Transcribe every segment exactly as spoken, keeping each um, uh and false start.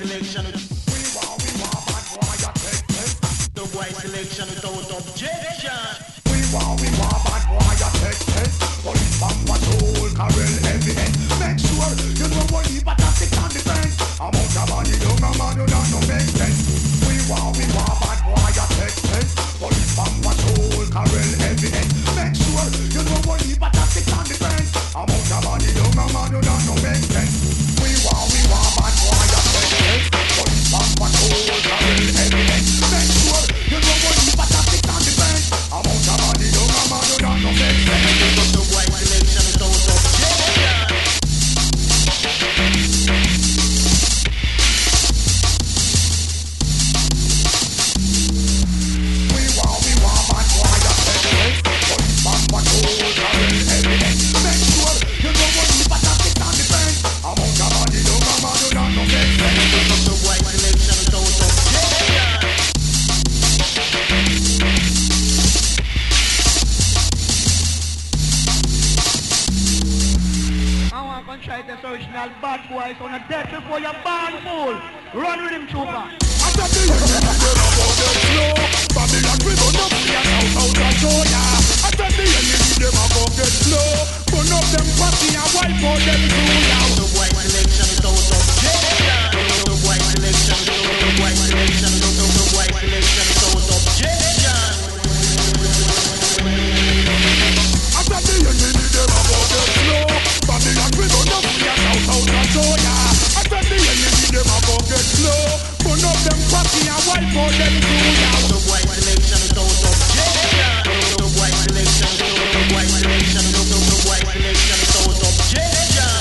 selection. We want, we want bad boy a take test. The white selection without objection. We want, we want bad boy a take test. Police bomb patrol, carry evidence. Make sure you know what he but tactics on defense. Amount of money, don't no man, you don't know make sense. We want, we want bad boy a take test. Police bomb patrol, carry evidence. Make sure you know what he but tactics on defense. Amount of money, don't no man, you don't know make sense. We want, we want bad boy a take test. Police bomb patrol, carry evidence. Make sure you know what he but tactics on defense. Amount of money, don't no man, you don't know make sense. The white selection is out of objection. We want, we want bad boy a take test. Police bomb patrol, carry evidence. Make sure you know what he but tactics on defense. Amount of money, don't no man, you don't know make sense. The white selection is out of objection. I want to try this original bad boys on a death before you're born, fool. Run with him, trooper. I said the young people them about them slow. Babylon we burn up we a shout out and show ya. I said the young people them about them slow. Burn up them party and wipe out them through ya. The white selection is out of objection. The white selection, the white selection, the white selection is out of objection. I said the young people them about them slow. Babylon we burn up we a shout out and show ya. I said the young people them about them slow. Burn up them party and wipe out them through ya. The white selection is out of objection. The white selection, the white selection, the white selection is out of objection.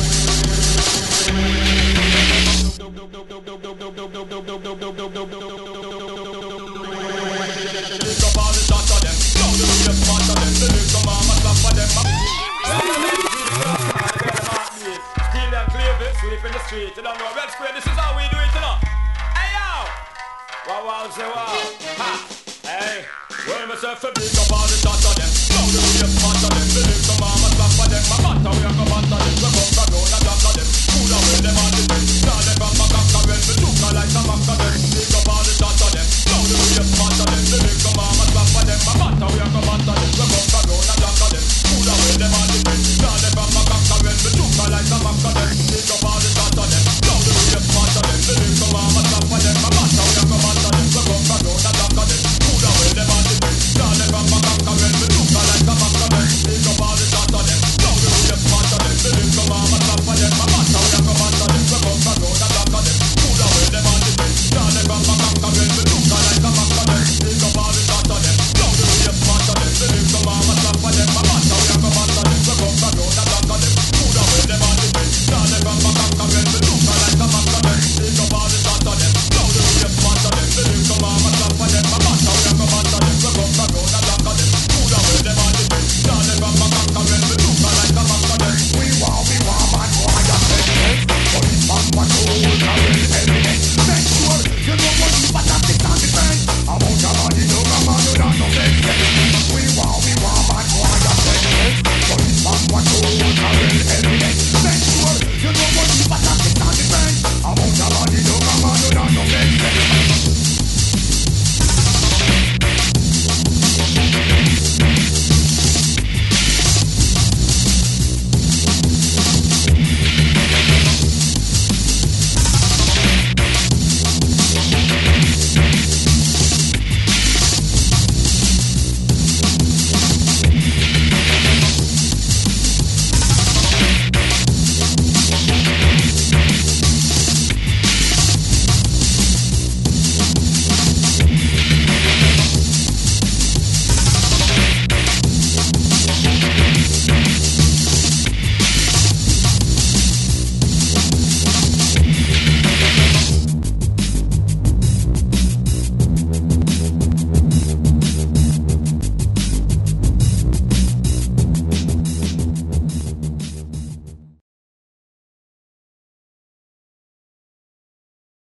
Pick up all the shots of them. Now the real spot of them. The little mama clap for them. Steal them clear, sweep in the street. You don't know Red Square, this is how we do it, you know. Hey yo! Wow, wow, say wow. Ha! Hey! Well, myself a big up all the shots of them. Now the real spot of them. The little mama clap for them. My matter we are come on to them. We come